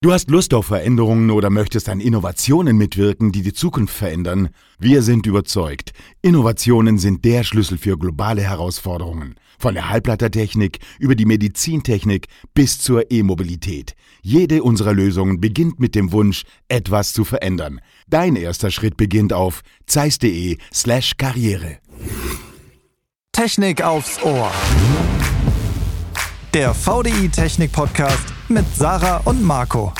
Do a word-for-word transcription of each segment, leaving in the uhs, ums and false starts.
Du hast Lust auf Veränderungen oder möchtest an Innovationen mitwirken, die die Zukunft verändern? Wir sind überzeugt, Innovationen sind der Schlüssel für globale Herausforderungen. Von der Halbleitertechnik über die Medizintechnik bis zur E-Mobilität. Jede unserer Lösungen beginnt mit dem Wunsch, etwas zu verändern. Dein erster Schritt beginnt auf zeiss.de slash Karriere. Technik aufs Ohr. Der V D I Technik Podcast mit Sarah und Marco.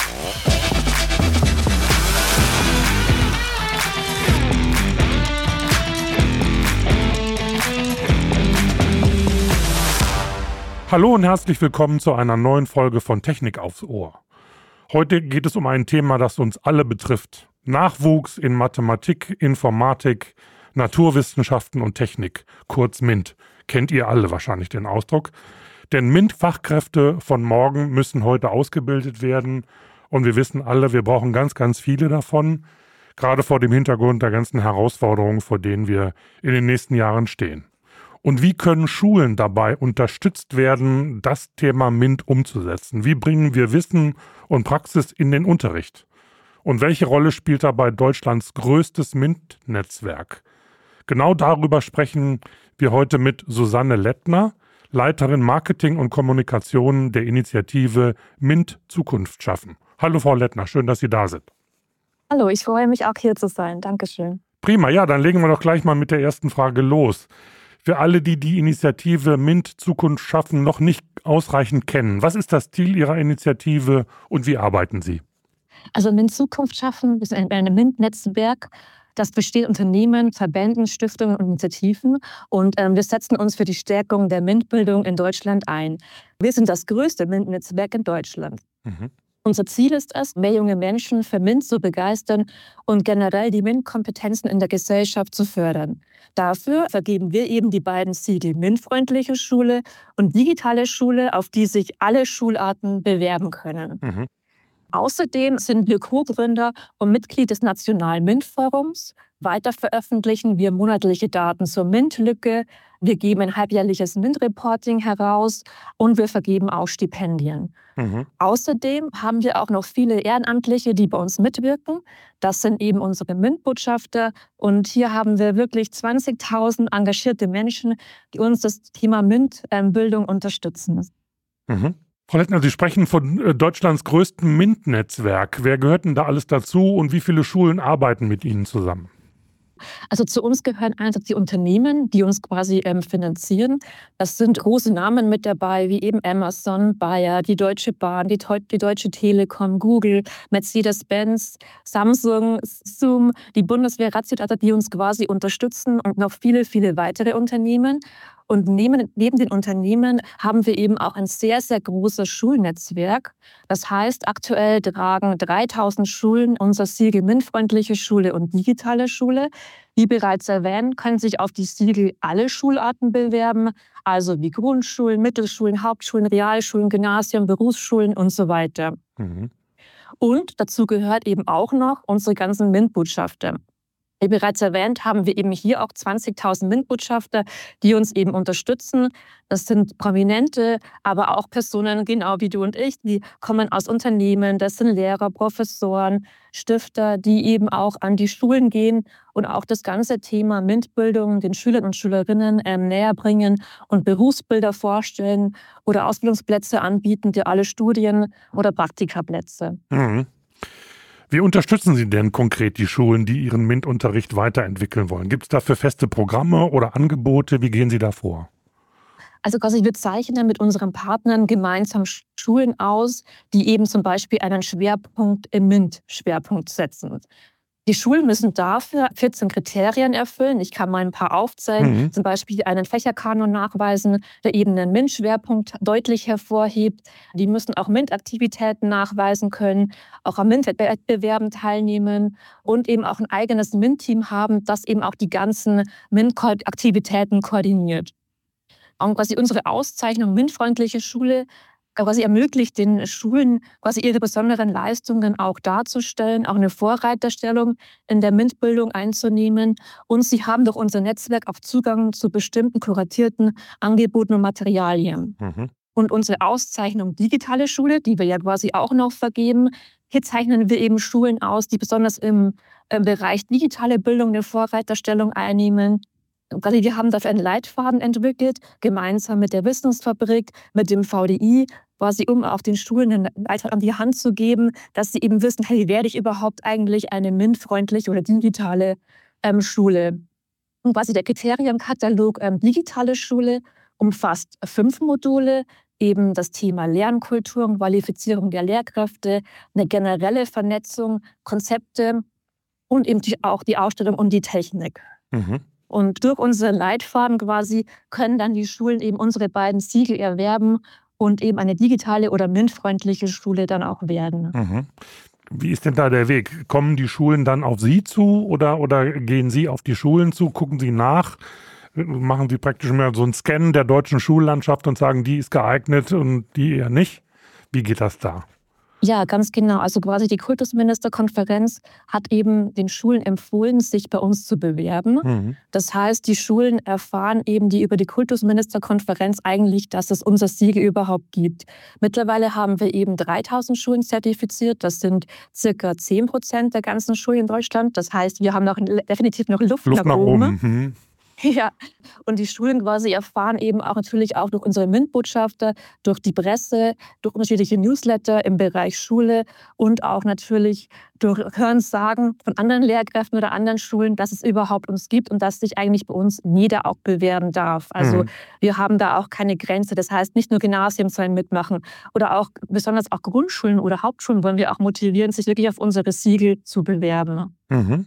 Hallo und herzlich willkommen zu einer neuen Folge von Technik aufs Ohr. Heute geht es um ein Thema, das uns alle betrifft. Nachwuchs in Mathematik, Informatik, Naturwissenschaften und Technik, kurz MINT. Kennt ihr alle wahrscheinlich den Ausdruck. Denn MINT-Fachkräfte von morgen müssen heute ausgebildet werden. Und wir wissen alle, wir brauchen ganz, ganz viele davon. Gerade vor dem Hintergrund der ganzen Herausforderungen, vor denen wir in den nächsten Jahren stehen. Und wie können Schulen dabei unterstützt werden, das Thema MINT umzusetzen? Wie bringen wir Wissen und Praxis in den Unterricht? Und welche Rolle spielt dabei Deutschlands größtes MINT-Netzwerk? Genau darüber sprechen wir heute mit Susanne Lettner, Leiterin Marketing und Kommunikation der Initiative MINT Zukunft schaffen. Hallo Frau Lettner, schön, dass Sie da sind. Hallo, ich freue mich auch hier zu sein. Dankeschön. Prima, ja, dann legen wir doch gleich mal mit der ersten Frage los. Für alle, die die Initiative MINT Zukunft schaffen noch nicht ausreichend kennen, was ist das Ziel Ihrer Initiative und wie arbeiten Sie? Also MINT Zukunft schaffen ist ein, ein MINT-Netzwerk. Das besteht Unternehmen, Verbänden, Stiftungen und Initiativen. Und ähm, wir setzen uns für die Stärkung der MINT-Bildung in Deutschland ein. Wir sind das größte MINT-Netzwerk in Deutschland. Mhm. Unser Ziel ist es, mehr junge Menschen für MINT zu begeistern und generell die MINT-Kompetenzen in der Gesellschaft zu fördern. Dafür vergeben wir eben die beiden Siegel MINT-freundliche Schule und digitale Schule, auf die sich alle Schularten bewerben können. Mhm. Außerdem sind wir Co-Gründer und Mitglied des Nationalen MINT-Forums. Weiter veröffentlichen wir monatliche Daten zur MINT-Lücke. Wir geben ein halbjährliches MINT-Reporting heraus und wir vergeben auch Stipendien. Mhm. Außerdem haben wir auch noch viele Ehrenamtliche, die bei uns mitwirken. Das sind eben unsere MINT-Botschafter. Und hier haben wir wirklich zwanzigtausend engagierte Menschen, die uns das Thema MINT-Bildung unterstützen. Mhm. Frau Lettner, Sie sprechen von Deutschlands größtem MINT-Netzwerk. Wer gehört denn da alles dazu und wie viele Schulen arbeiten mit Ihnen zusammen? Also zu uns gehören einerseits die Unternehmen, die uns quasi ähm, finanzieren. Das sind große Namen mit dabei, wie eben Amazon, Bayer, die Deutsche Bahn, die, die Deutsche Telekom, Google, Mercedes-Benz, Samsung, Zoom, die Bundeswehr, Ratio-Data, die uns quasi unterstützen und noch viele, viele weitere Unternehmen. Und neben, neben den Unternehmen haben wir eben auch ein sehr, sehr großes Schulnetzwerk. Das heißt, aktuell tragen dreitausend Schulen unser Siegel MINT-freundliche Schule und digitale Schule. Wie bereits erwähnt, können sich auf die Siegel alle Schularten bewerben, also wie Grundschulen, Mittelschulen, Hauptschulen, Realschulen, Gymnasien, Berufsschulen und so weiter. Mhm. Und dazu gehört eben auch noch unsere ganzen MINT-Botschafter. Wie bereits erwähnt, haben wir eben hier auch zwanzigtausend MINT-Botschafter, die uns eben unterstützen. Das sind Prominente, aber auch Personen, genau wie du und ich, die kommen aus Unternehmen. Das sind Lehrer, Professoren, Stifter, die eben auch an die Schulen gehen und auch das ganze Thema MINT-Bildung den Schülern und Schülerinnen ähm, näher bringen und Berufsbilder vorstellen oder Ausbildungsplätze anbieten, duale Studien oder Praktikaplätze. Mhm. Wie unterstützen Sie denn konkret die Schulen, die ihren MINT-Unterricht weiterentwickeln wollen? Gibt es dafür feste Programme oder Angebote? Wie gehen Sie da vor? Also quasi wir zeichnen mit unseren Partnern gemeinsam Schulen aus, die eben zum Beispiel einen Schwerpunkt im MINT-Schwerpunkt setzen. Die Schulen müssen dafür vierzehn Kriterien erfüllen. Ich kann mal ein paar aufzählen. Mhm. Zum Beispiel einen Fächerkanon nachweisen, der eben einen MINT-Schwerpunkt deutlich hervorhebt. Die müssen auch MINT-Aktivitäten nachweisen können, auch an MINT-Wettbewerben teilnehmen und eben auch ein eigenes MINT-Team haben, das eben auch die ganzen MINT-Aktivitäten koordiniert. Und quasi unsere Auszeichnung MINT-freundliche Schule quasi ermöglicht den Schulen, quasi ihre besonderen Leistungen auch darzustellen, auch eine Vorreiterstellung in der MINT-Bildung einzunehmen. Und sie haben durch unser Netzwerk auch Zugang zu bestimmten kuratierten Angeboten und Materialien. Mhm. Und unsere Auszeichnung Digitale Schule, die wir ja quasi auch noch vergeben, hier zeichnen wir eben Schulen aus, die besonders im äh, Bereich digitale Bildung eine Vorreiterstellung einnehmen. Gerade wir haben dafür einen Leitfaden entwickelt, gemeinsam mit der Wissensfabrik, mit dem V D I, quasi um auch den Schulen einen Leitfaden an die Hand zu geben, dass sie eben wissen, hey, wie werde ich überhaupt eigentlich eine MINT-freundliche oder digitale ähm, Schule? Und quasi der Kriterienkatalog ähm, digitale Schule umfasst fünf Module, eben das Thema Lernkultur und Qualifizierung der Lehrkräfte, eine generelle Vernetzung, Konzepte und eben die, auch die Ausstellung und die Technik. Mhm. Und durch unseren Leitfaden quasi können dann die Schulen eben unsere beiden Siegel erwerben und eben eine digitale oder MINT-freundliche Schule dann auch werden. Mhm. Wie ist denn da der Weg? Kommen die Schulen dann auf Sie zu oder, oder gehen Sie auf die Schulen zu, gucken Sie nach? Machen Sie praktisch mehr so einen Scan der deutschen Schullandschaft und sagen, die ist geeignet und die eher nicht? Wie geht das da? Ja, ganz genau. Also quasi die Kultusministerkonferenz hat eben den Schulen empfohlen, sich bei uns zu bewerben. Mhm. Das heißt, die Schulen erfahren eben die über die Kultusministerkonferenz eigentlich, dass es unser Siegel überhaupt gibt. Mittlerweile haben wir eben dreitausend Schulen zertifiziert. Das sind circa zehn Prozent der ganzen Schulen in Deutschland. Das heißt, wir haben noch definitiv noch Luft, Luft nach, nach oben. oben. Mhm. Ja, und die Schulen quasi erfahren eben auch natürlich auch durch unsere MINT-Botschafter, durch die Presse, durch unterschiedliche Newsletter im Bereich Schule und auch natürlich durch Hörensagen von anderen Lehrkräften oder anderen Schulen, dass es überhaupt uns gibt und dass sich eigentlich bei uns jeder auch bewerben darf. Also Mhm. wir haben da auch keine Grenze. Das heißt, nicht nur Gymnasien sollen mitmachen oder auch besonders auch Grundschulen oder Hauptschulen wollen wir auch motivieren, sich wirklich auf unsere Siegel zu bewerben. Mhm.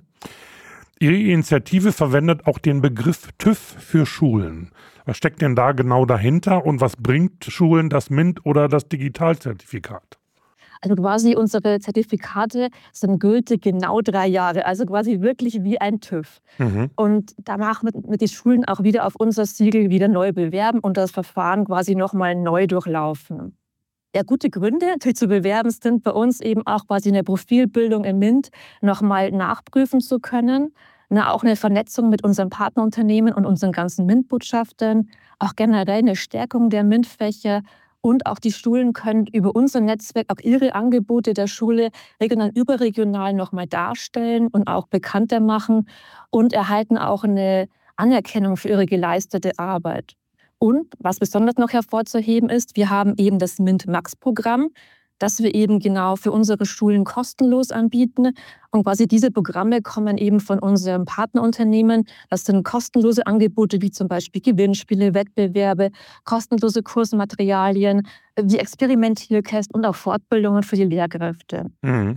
Ihre Initiative verwendet auch den Begriff TÜV für Schulen. Was steckt denn da genau dahinter und was bringt Schulen das MINT oder das Digitalzertifikat? Also quasi unsere Zertifikate sind gültig genau drei Jahre, also quasi wirklich wie ein TÜV. Mhm. Und danach mit, mit die Schulen auch wieder auf unser Siegel wieder neu bewerben und das Verfahren quasi nochmal neu durchlaufen. Ja, gute Gründe natürlich zu bewerben sind bei uns eben auch quasi eine Profilbildung im MINT nochmal nachprüfen zu können. Na, auch eine Vernetzung mit unseren Partnerunternehmen und unseren ganzen MINT-Botschaftern, auch generell eine Stärkung der MINT-Fächer und auch die Schulen können über unser Netzwerk auch ihre Angebote der Schule regional, überregional nochmal darstellen und auch bekannter machen und erhalten auch eine Anerkennung für ihre geleistete Arbeit. Und was besonders noch hervorzuheben ist, wir haben eben das MINT-Max-Programm, das wir eben genau für unsere Schulen kostenlos anbieten. Und quasi diese Programme kommen eben von unserem Partnerunternehmen. Das sind kostenlose Angebote wie zum Beispiel Gewinnspiele, Wettbewerbe, kostenlose Kursmaterialien, wie Experimentierkästen und auch Fortbildungen für die Lehrkräfte. Mhm.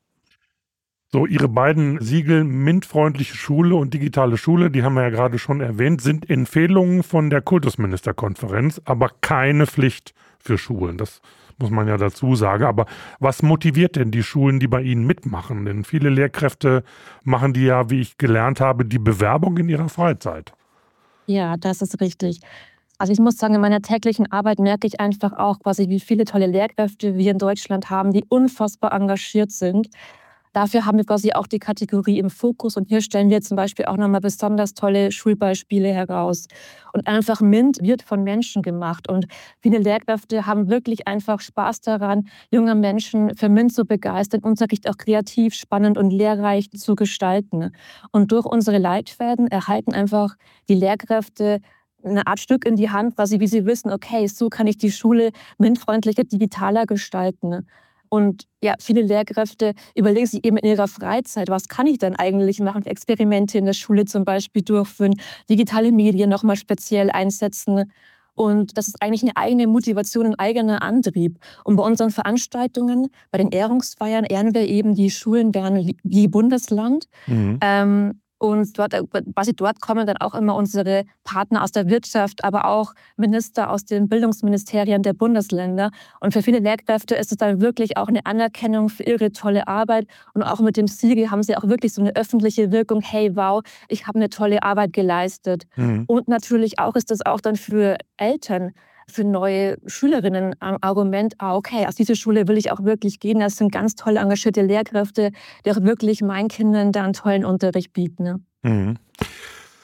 So, Ihre beiden Siegel MINT-freundliche Schule und digitale Schule, die haben wir ja gerade schon erwähnt, sind Empfehlungen von der Kultusministerkonferenz, aber keine Pflicht für Schulen. Das muss man ja dazu sagen. Aber was motiviert denn die Schulen, die bei Ihnen mitmachen? Denn viele Lehrkräfte machen die ja, wie ich gelernt habe, die Bewerbung in ihrer Freizeit. Ja, das ist richtig. Also ich muss sagen, in meiner täglichen Arbeit merke ich einfach auch quasi, wie viele tolle Lehrkräfte wir in Deutschland haben, die unfassbar engagiert sind. Dafür haben wir quasi auch die Kategorie im Fokus und hier stellen wir zum Beispiel auch nochmal besonders tolle Schulbeispiele heraus. Und einfach MINT wird von Menschen gemacht und viele Lehrkräfte haben wirklich einfach Spaß daran, junge Menschen für MINT zu begeistern, Unterricht auch kreativ, spannend und lehrreich zu gestalten. Und durch unsere Leitfäden erhalten einfach die Lehrkräfte eine Art Stück in die Hand, quasi wie sie wissen, okay, so kann ich die Schule MINT-freundlicher, digitaler gestalten. Und ja, viele Lehrkräfte überlegen sich eben in ihrer Freizeit, was kann ich denn eigentlich machen? Experimente in der Schule zum Beispiel durchführen, digitale Medien nochmal speziell einsetzen. Und das ist eigentlich eine eigene Motivation, ein eigener Antrieb. Und bei unseren Veranstaltungen, bei den Ehrungsfeiern, ehren wir eben die Schulen Bern wie Bundesland. Mhm. Ähm, Und dort, quasi dort kommen dann auch immer unsere Partner aus der Wirtschaft, aber auch Minister aus den Bildungsministerien der Bundesländer. Und für viele Lehrkräfte ist es dann wirklich auch eine Anerkennung für ihre tolle Arbeit. Und auch mit dem Siegel haben sie auch wirklich so eine öffentliche Wirkung. Hey, wow, ich habe eine tolle Arbeit geleistet. Mhm. Und natürlich auch ist das auch dann für Eltern, für neue Schülerinnen ein Argument, ah, okay, aus dieser Schule will ich auch wirklich gehen. Das sind ganz toll engagierte Lehrkräfte, die auch wirklich meinen Kindern da einen tollen Unterricht bieten. Ne? Mhm.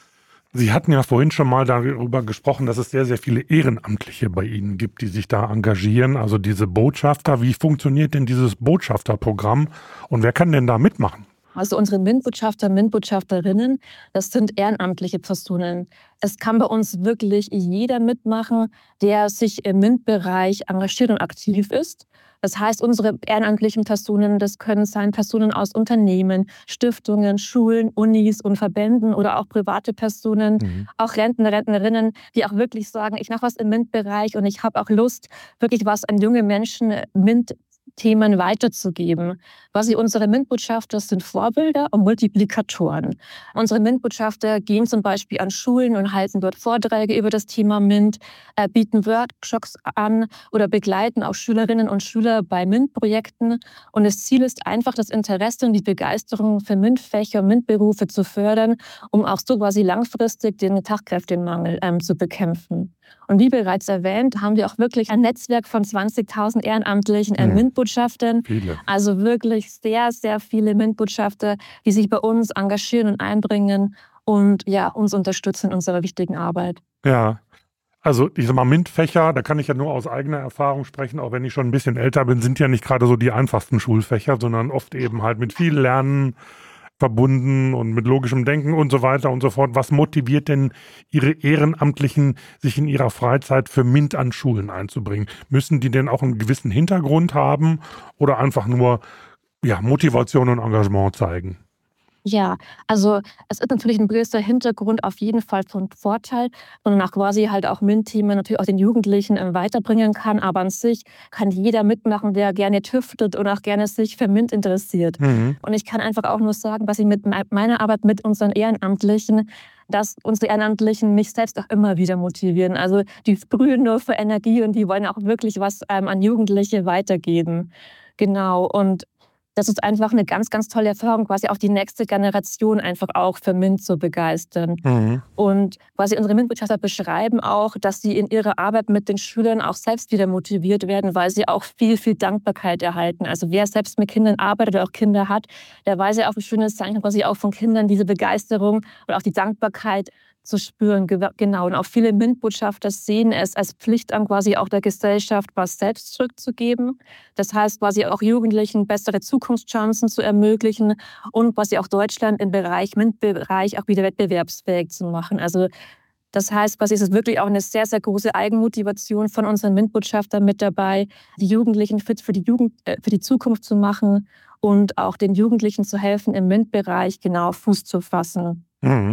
Sie hatten ja vorhin schon mal darüber gesprochen, dass es sehr, sehr viele Ehrenamtliche bei Ihnen gibt, die sich da engagieren, also diese Botschafter. Wie funktioniert denn dieses Botschafterprogramm und wer kann denn da mitmachen? Also unsere MINT-Botschafter, MINT-Botschafterinnen, das sind ehrenamtliche Personen. Es kann bei uns wirklich jeder mitmachen, der sich im MINT-Bereich engagiert und aktiv ist. Das heißt, unsere ehrenamtlichen Personen, das können sein Personen aus Unternehmen, Stiftungen, Schulen, Unis und Verbänden oder auch private Personen, mhm. auch Rentner, Rentnerinnen, die auch wirklich sagen, ich mache was im MINT-Bereich und ich habe auch Lust, wirklich was an junge Menschen MINT Themen weiterzugeben. Quasi unsere MINT-Botschafter sind Vorbilder und Multiplikatoren. Unsere MINT-Botschafter gehen zum Beispiel an Schulen und halten dort Vorträge über das Thema MINT, äh, bieten Workshops an oder begleiten auch Schülerinnen und Schüler bei MINT-Projekten. Und das Ziel ist einfach, das Interesse und die Begeisterung für MINT-Fächer und MINT-Berufe zu fördern, um auch so quasi langfristig den Fachkräftemangel ähm, zu bekämpfen. Und wie bereits erwähnt, haben wir auch wirklich ein Netzwerk von zwanzigtausend ehrenamtlichen äh, MINT-Botschaftern. Viele. Also wirklich sehr, sehr viele MINT-Botschafter, die sich bei uns engagieren und einbringen und ja, uns unterstützen in unserer wichtigen Arbeit. Ja, also ich sag mal, MINT-Fächer, da kann ich ja nur aus eigener Erfahrung sprechen, auch wenn ich schon ein bisschen älter bin, sind ja nicht gerade so die einfachsten Schulfächer, sondern oft eben halt mit viel Lernen verbunden und mit logischem Denken und so weiter und so fort. Was motiviert denn Ihre Ehrenamtlichen, sich in ihrer Freizeit für MINT an Schulen einzubringen? Müssen die denn auch einen gewissen Hintergrund haben oder einfach nur ja, Motivation und Engagement zeigen? Ja, also es ist natürlich ein gewisser Hintergrund auf jeden Fall von Vorteil, sondern auch quasi halt auch MINT-Themen natürlich auch den Jugendlichen äh, weiterbringen kann. Aber an sich kann jeder mitmachen, der gerne tüftelt und auch gerne sich für MINT interessiert. Mhm. Und ich kann einfach auch nur sagen, was ich mit meiner Arbeit mit unseren Ehrenamtlichen, dass unsere Ehrenamtlichen mich selbst auch immer wieder motivieren. Also die sprühen nur für Energie und die wollen auch wirklich was ähm, an Jugendliche weitergeben. Genau, und das ist einfach eine ganz, ganz tolle Erfahrung, quasi auch die nächste Generation einfach auch für MINT zu begeistern. Mhm. Und quasi unsere MINT-Botschafter beschreiben auch, dass sie in ihrer Arbeit mit den Schülern auch selbst wieder motiviert werden, weil sie auch viel, viel Dankbarkeit erhalten. Also wer selbst mit Kindern arbeitet oder auch Kinder hat, der weiß ja auch, wie schön es sein kann, quasi auch von Kindern diese Begeisterung und auch die Dankbarkeit zu spüren. Genau. Und auch viele MINT-Botschafter sehen es als Pflicht an, quasi auch der Gesellschaft was selbst zurückzugeben. Das heißt, quasi auch Jugendlichen bessere Zukunftschancen zu ermöglichen und quasi auch Deutschland im Bereich, MINT-Bereich auch wieder wettbewerbsfähig zu machen. Also das heißt, quasi ist es wirklich auch eine sehr, sehr große Eigenmotivation von unseren MINT-Botschaftern mit dabei, die Jugendlichen fit für die Jugend, äh, für die Zukunft zu machen und auch den Jugendlichen zu helfen, im MINT-Bereich genau Fuß zu fassen. Mhm.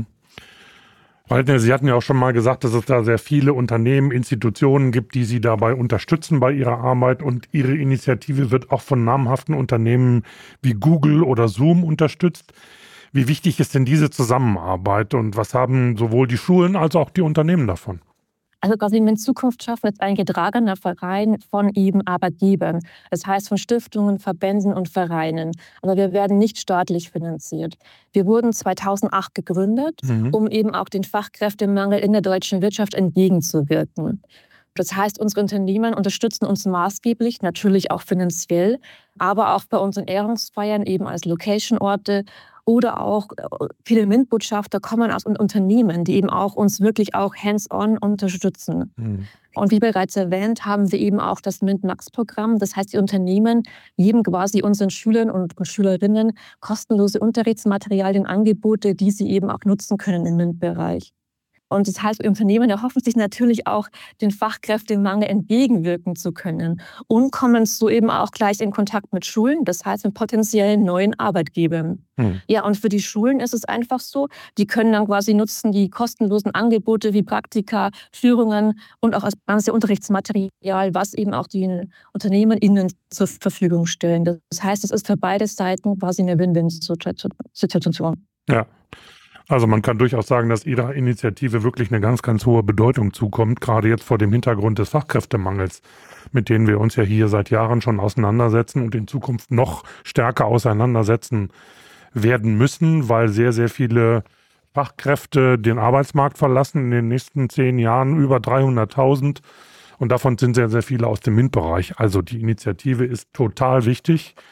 Sie hatten ja auch schon mal gesagt, dass es da sehr viele Unternehmen, Institutionen gibt, die Sie dabei unterstützen bei Ihrer Arbeit. Und Ihre Initiative wird auch von namhaften Unternehmen wie Google oder Zoom unterstützt. Wie wichtig ist denn diese Zusammenarbeit und was haben sowohl die Schulen als auch die Unternehmen davon? Also quasi MINT Zukunft schaffen ist ein getragener Verein von eben Arbeitgebern. Das heißt von Stiftungen, Verbänden und Vereinen. Aber wir werden nicht staatlich finanziert. Wir wurden zweitausendacht gegründet, mhm. um eben auch den Fachkräftemangel in der deutschen Wirtschaft entgegenzuwirken. Das heißt, unsere Unternehmen unterstützen uns maßgeblich, natürlich auch finanziell, aber auch bei unseren Ehrungsfeiern eben als Location-Orte. Oder auch viele MINT-Botschafter kommen aus Unternehmen, die eben auch uns wirklich auch hands-on unterstützen. Mhm. Und wie bereits erwähnt, haben wir eben auch das MINT-Max-Programm. Das heißt, die Unternehmen geben quasi unseren Schülern und Schülerinnen kostenlose Unterrichtsmaterialien, Angebote, die sie eben auch nutzen können im MINT-Bereich. Und das heißt, Unternehmen erhoffen sich natürlich auch, den Fachkräftemangel entgegenwirken zu können und kommen so eben auch gleich in Kontakt mit Schulen, das heißt mit potenziellen neuen Arbeitgebern. Hm. Ja, und für die Schulen ist es einfach so, die können dann quasi nutzen die kostenlosen Angebote wie Praktika, Führungen und auch das ganze Unterrichtsmaterial, was eben auch die Unternehmen ihnen zur Verfügung stellen. Das heißt, es ist für beide Seiten quasi eine Win-Win-Situation. Ja. Also man kann durchaus sagen, dass Ihrer Initiative wirklich eine ganz, ganz hohe Bedeutung zukommt, gerade jetzt vor dem Hintergrund des Fachkräftemangels, mit denen wir uns ja hier seit Jahren schon auseinandersetzen und in Zukunft noch stärker auseinandersetzen werden müssen, weil sehr, sehr viele Fachkräfte den Arbeitsmarkt verlassen in den nächsten zehn Jahren, über dreihunderttausend. Und davon sind sehr, sehr viele aus dem MINT-Bereich. Also die Initiative ist total wichtig.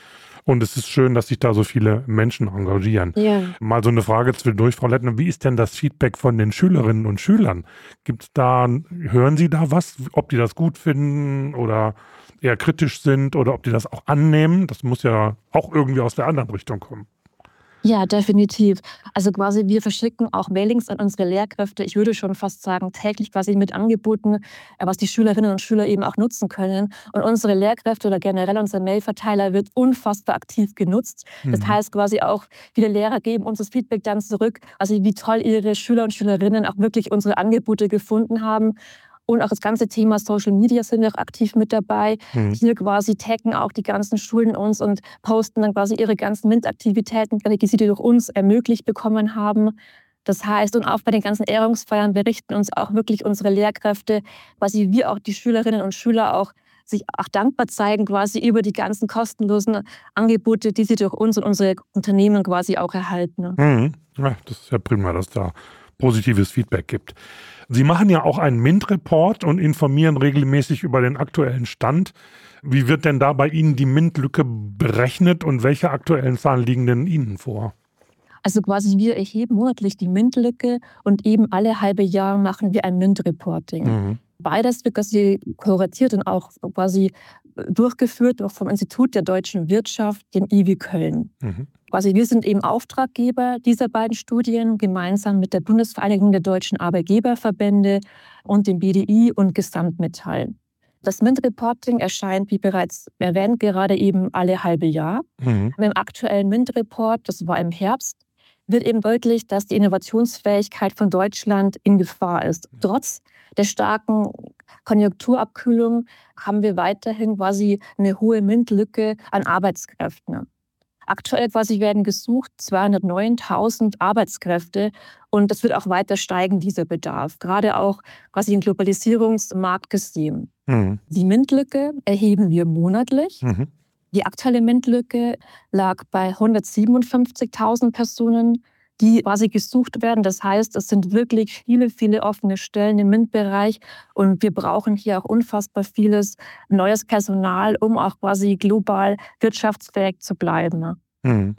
Und es ist schön, dass sich da so viele Menschen engagieren. Ja. Mal so eine Frage zwischendurch, Frau Lettner, wie ist denn das Feedback von den Schülerinnen und Schülern? Gibt's da, hören Sie da was, ob die das gut finden oder eher kritisch sind oder ob die das auch annehmen? Das muss ja auch irgendwie aus der anderen Richtung kommen. Ja, definitiv. Also quasi wir verschicken auch Mailings an unsere Lehrkräfte. Ich würde schon fast sagen, täglich quasi mit Angeboten, äh, was die Schülerinnen und Schüler eben auch nutzen können. Und unsere Lehrkräfte oder generell unser Mailverteiler wird unfassbar aktiv genutzt. Das Mhm. heißt quasi auch, viele Lehrer geben uns das Feedback dann zurück, also wie toll ihre Schüler und Schülerinnen auch wirklich unsere Angebote gefunden haben. Und auch das ganze Thema Social Media sind wir auch aktiv mit dabei. Mhm. Hier quasi taggen auch die ganzen Schulen uns und posten dann quasi ihre ganzen MINT-Aktivitäten, die sie durch uns ermöglicht bekommen haben. Das heißt, und auch bei den ganzen Ehrungsfeiern berichten uns auch wirklich unsere Lehrkräfte, quasi wie auch die Schülerinnen und Schüler auch sich auch dankbar zeigen quasi über die ganzen kostenlosen Angebote, die sie durch uns und unsere Unternehmen quasi auch erhalten. Mhm. Ja, das ist ja prima, dass da positives Feedback gibt. Sie machen ja auch einen MINT-Report und informieren regelmäßig über den aktuellen Stand. Wie wird denn da bei Ihnen die MINT-Lücke berechnet und welche aktuellen Zahlen liegen denn Ihnen vor? Also quasi wir erheben monatlich die MINT-Lücke und eben alle halbe Jahr machen wir ein MINT-Reporting. Mhm. Beides wird quasi kuratiert und auch quasi durchgeführt auch vom Institut der deutschen Wirtschaft, dem I W I Köln. Mhm. Quasi wir sind eben Auftraggeber dieser beiden Studien gemeinsam mit der Bundesvereinigung der deutschen Arbeitgeberverbände und dem B D I und Gesamtmetall. Das MINT-Reporting erscheint, wie bereits erwähnt, gerade eben alle halbe Jahr. Mhm. Im aktuellen MINT-Report, das war im Herbst, wird eben deutlich, dass die Innovationsfähigkeit von Deutschland in Gefahr ist. Trotz der starken Konjunkturabkühlung haben wir weiterhin quasi eine hohe MINT-Lücke an Arbeitskräften. Aktuell quasi werden gesucht zweihundertneuntausend Arbeitskräfte und das wird auch weiter steigen, dieser Bedarf, gerade auch quasi im Globalisierungsmarkt gesehen. Mhm. Die MINT-Lücke erheben wir monatlich. Mhm. Die aktuelle MINT-Lücke lag bei hundertsiebenundfünfzigtausend Personen, die quasi gesucht werden. Das heißt, es sind wirklich viele, viele offene Stellen im MINT-Bereich und wir brauchen hier auch unfassbar vieles neues Personal, um auch quasi global wirtschaftsfähig zu bleiben. Mhm.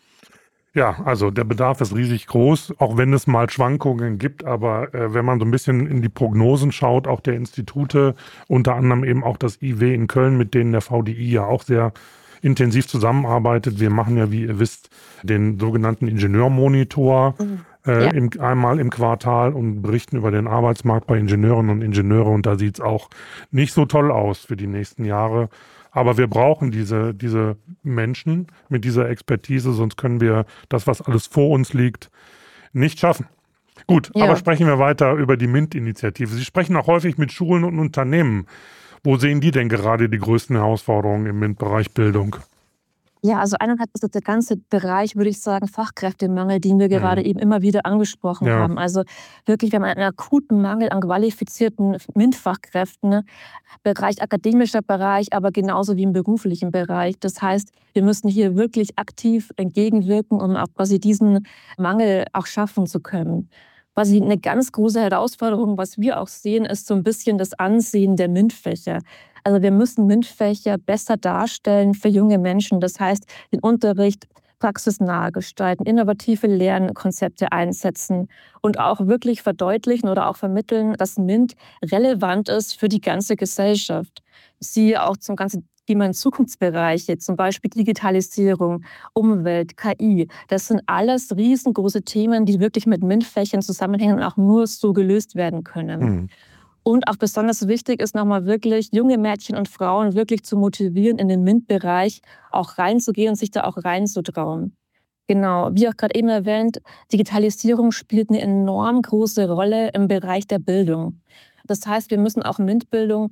Ja, also der Bedarf ist riesig groß, auch wenn es mal Schwankungen gibt. Aber äh, wenn man so ein bisschen in die Prognosen schaut, auch der Institute, unter anderem eben auch das I W in Köln, mit denen der V D I ja auch sehr intensiv zusammenarbeitet. Wir machen ja, wie ihr wisst, den sogenannten Ingenieurmonitor äh, Ja. im, einmal im Quartal und berichten über den Arbeitsmarkt bei Ingenieurinnen und Ingenieure. Und da sieht es auch nicht so toll aus für die nächsten Jahre. Aber wir brauchen diese, diese Menschen mit dieser Expertise, sonst können wir das, was alles vor uns liegt, nicht schaffen. Gut, Ja. aber sprechen wir weiter über die MINT-Initiative. Sie sprechen auch häufig mit Schulen und Unternehmen. Wo sehen die denn gerade die größten Herausforderungen im MINT-Bereich Bildung? Ja, also einerseits ist das der ganze Bereich, würde ich sagen, Fachkräftemangel, den wir gerade eben immer wieder angesprochen Ja. haben. Also wirklich, wir haben einen akuten Mangel an qualifizierten MINT-Fachkräften, ne? Bereich akademischer Bereich, aber genauso wie im beruflichen Bereich. Das heißt, wir müssen hier wirklich aktiv entgegenwirken, um auch quasi diesen Mangel auch schaffen zu können. Quasi eine ganz große Herausforderung, was wir auch sehen, ist so ein bisschen das Ansehen der MINT-Fächer. Also wir müssen MINT-Fächer besser darstellen für junge Menschen. Das heißt, den Unterricht praxisnah gestalten, innovative Lernkonzepte einsetzen und auch wirklich verdeutlichen oder auch vermitteln, dass MINT relevant ist für die ganze Gesellschaft. Sie auch zum ganzen Thema in Zukunftsbereiche, zum Beispiel Digitalisierung, Umwelt, K I. Das sind alles riesengroße Themen, die wirklich mit MINT-Fächern zusammenhängen und auch nur so gelöst werden können. Mhm. Und auch besonders wichtig ist nochmal wirklich, junge Mädchen und Frauen wirklich zu motivieren, in den MINT-Bereich auch reinzugehen und sich da auch reinzutrauen. Genau, wie auch gerade eben erwähnt, Digitalisierung spielt eine enorm große Rolle im Bereich der Bildung. Das heißt, wir müssen auch MINT-Bildung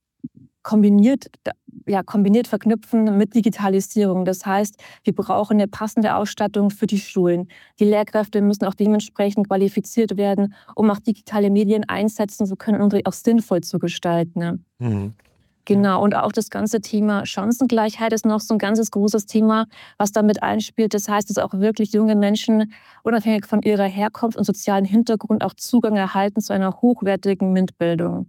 kombiniert, ja, kombiniert verknüpfen mit Digitalisierung. Das heißt, wir brauchen eine passende Ausstattung für die Schulen. Die Lehrkräfte müssen auch dementsprechend qualifiziert werden, um auch digitale Medien einsetzen zu können und auch sinnvoll zu gestalten. Ne? Mhm. Genau, und auch das ganze Thema Chancengleichheit ist noch so ein ganzes großes Thema, was damit einspielt. Das heißt, dass auch wirklich junge Menschen, unabhängig von ihrer Herkunft und sozialen Hintergrund, auch Zugang erhalten zu einer hochwertigen MINT-Bildung.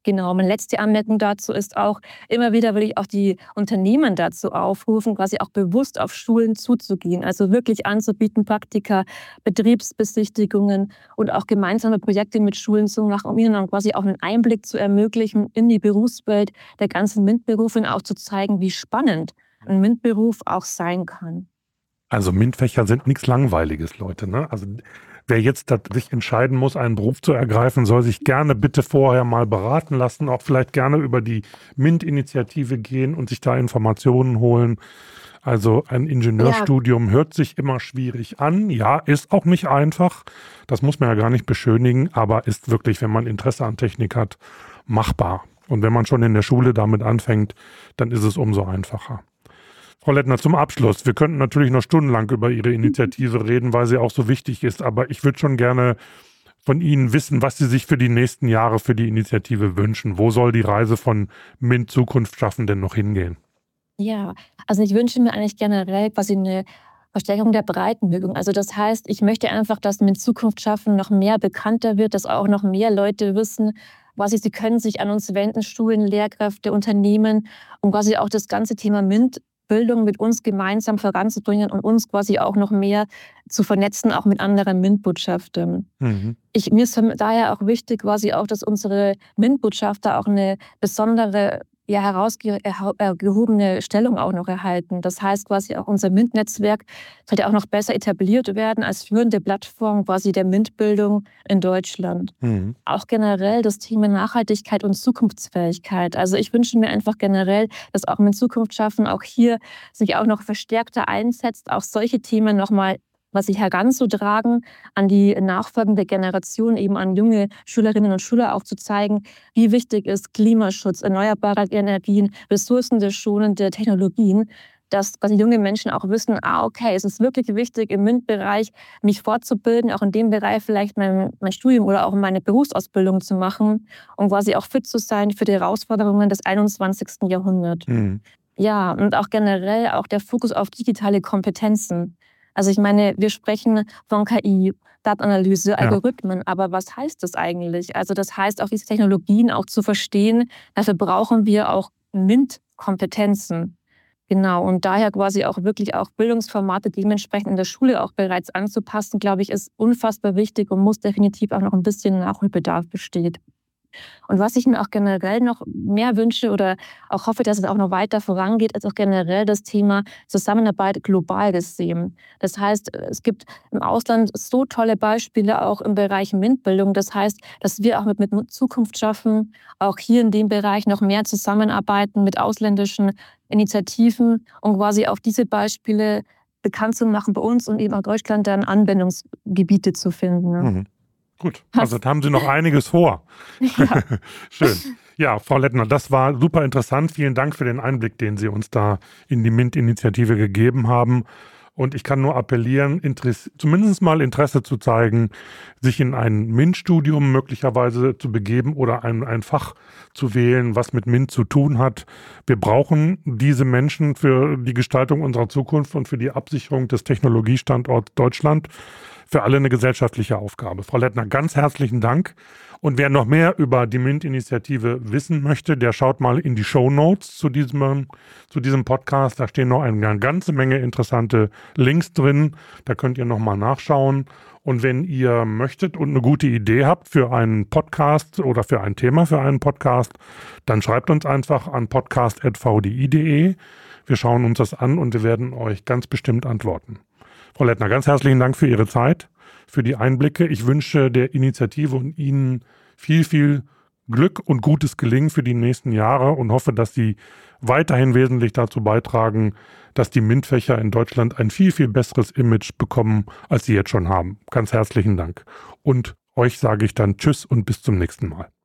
Genau, meine letzte Anmerkung dazu ist auch, immer wieder will ich auch die Unternehmen dazu aufrufen, quasi auch bewusst auf Schulen zuzugehen. Also wirklich anzubieten, Praktika, Betriebsbesichtigungen und auch gemeinsame Projekte mit Schulen zu machen, um ihnen dann quasi auch einen Einblick zu ermöglichen in die Berufswelt der ganzen MINT-Berufe und auch zu zeigen, wie spannend ein MINT-Beruf auch sein kann. Also MINT-Fächer sind nichts Langweiliges, Leute, ne? Also wer jetzt das sich entscheiden muss, einen Beruf zu ergreifen, soll sich gerne bitte vorher mal beraten lassen, auch vielleicht gerne über die MINT-Initiative gehen und sich da Informationen holen. Also ein Ingenieurstudium ja. hört sich immer schwierig an. Ja, ist auch nicht einfach. Das muss man ja gar nicht beschönigen, aber ist wirklich, wenn man Interesse an Technik hat, machbar. Und wenn man schon in der Schule damit anfängt, dann ist es umso einfacher. Frau Lettner, zum Abschluss. Wir könnten natürlich noch stundenlang über Ihre Initiative reden, weil sie auch so wichtig ist. Aber ich würde schon gerne von Ihnen wissen, was Sie sich für die nächsten Jahre für die Initiative wünschen. Wo soll die Reise von MINT Zukunft schaffen denn noch hingehen? Ja, also ich wünsche mir eigentlich generell quasi eine Verstärkung der Breitenwirkung. Also das heißt, ich möchte einfach, dass MINT Zukunft schaffen noch mehr bekannter wird, dass auch noch mehr Leute wissen, quasi sie können sich an uns wenden, Schulen, Lehrkräfte, Unternehmen, um quasi auch das ganze Thema MINT Bildung mit uns gemeinsam voranzubringen und uns quasi auch noch mehr zu vernetzen, auch mit anderen MINT-Botschaftern. Mhm. Ich, mir ist daher auch wichtig, quasi auch, dass unsere MINT-Botschafter auch eine besondere, ja, herausgehobene Stellung auch noch erhalten. Das heißt quasi auch unser MINT-Netzwerk sollte auch noch besser etabliert werden als führende Plattform quasi der MINT-Bildung in Deutschland. Mhm. Auch generell das Thema Nachhaltigkeit und Zukunftsfähigkeit. Also ich wünsche mir einfach generell, dass auch MINT Zukunft schaffen, auch hier sich auch noch verstärkter einsetzt, auch solche Themen nochmal was sie heranzutragen, an die nachfolgende Generation, eben an junge Schülerinnen und Schüler auch zu zeigen, wie wichtig ist Klimaschutz, erneuerbare Energien, ressourcenschonende Technologien, dass quasi junge Menschen auch wissen, ah, okay, es ist wirklich wichtig, im MINT-Bereich mich fortzubilden, auch in dem Bereich vielleicht mein, mein Studium oder auch meine Berufsausbildung zu machen, um quasi auch fit zu sein für die Herausforderungen des einundzwanzigsten Jahrhunderts. Mhm. Ja, und auch generell auch der Fokus auf digitale Kompetenzen. Also ich meine, wir sprechen von K I, Datenanalyse, Algorithmen, ja. Aber was heißt das eigentlich? Also das heißt auch, diese Technologien auch zu verstehen, dafür brauchen wir auch MINT-Kompetenzen. Genau, und daher quasi auch wirklich auch Bildungsformate dementsprechend in der Schule auch bereits anzupassen, glaube ich, ist unfassbar wichtig und muss definitiv auch noch ein bisschen Nachholbedarf bestehen. Und was ich mir auch generell noch mehr wünsche oder auch hoffe, dass es auch noch weiter vorangeht, ist auch generell das Thema Zusammenarbeit global gesehen. Das heißt, es gibt im Ausland so tolle Beispiele auch im Bereich MINT-Bildung. Das heißt, dass wir auch mit, mit Zukunft schaffen, auch hier in dem Bereich noch mehr zusammenarbeiten mit ausländischen Initiativen und quasi auch diese Beispiele bekannt zu machen bei uns und eben auch Deutschland dann Anwendungsgebiete zu finden. Mhm. Gut, also da haben Sie noch einiges vor. Ja. Schön. Ja, Frau Lettner, das war super interessant. Vielen Dank für den Einblick, den Sie uns da in die MINT-Initiative gegeben haben. Und ich kann nur appellieren, Interesse, zumindest mal Interesse zu zeigen, sich in ein MINT-Studium möglicherweise zu begeben oder ein, ein Fach zu wählen, was mit MINT zu tun hat. Wir brauchen diese Menschen für die Gestaltung unserer Zukunft und für die Absicherung des Technologiestandorts Deutschland. Für alle eine gesellschaftliche Aufgabe. Frau Lettner, ganz herzlichen Dank. Und wer noch mehr über die MINT-Initiative wissen möchte, der schaut mal in die Shownotes zu diesem, zu diesem Podcast. Da stehen noch eine ganze Menge interessante Links drin. Da könnt ihr noch mal nachschauen. Und wenn ihr möchtet und eine gute Idee habt für einen Podcast oder für ein Thema für einen Podcast, dann schreibt uns einfach an podcast punkt v d i punkt d e. Wir schauen uns das an und wir werden euch ganz bestimmt antworten. Frau Lettner, ganz herzlichen Dank für Ihre Zeit, für die Einblicke. Ich wünsche der Initiative und Ihnen viel, viel Glück und gutes Gelingen für die nächsten Jahre und hoffe, dass Sie weiterhin wesentlich dazu beitragen, dass die MINT-Fächer in Deutschland ein viel, viel besseres Image bekommen, als sie jetzt schon haben. Ganz herzlichen Dank. Und euch sage ich dann Tschüss und bis zum nächsten Mal.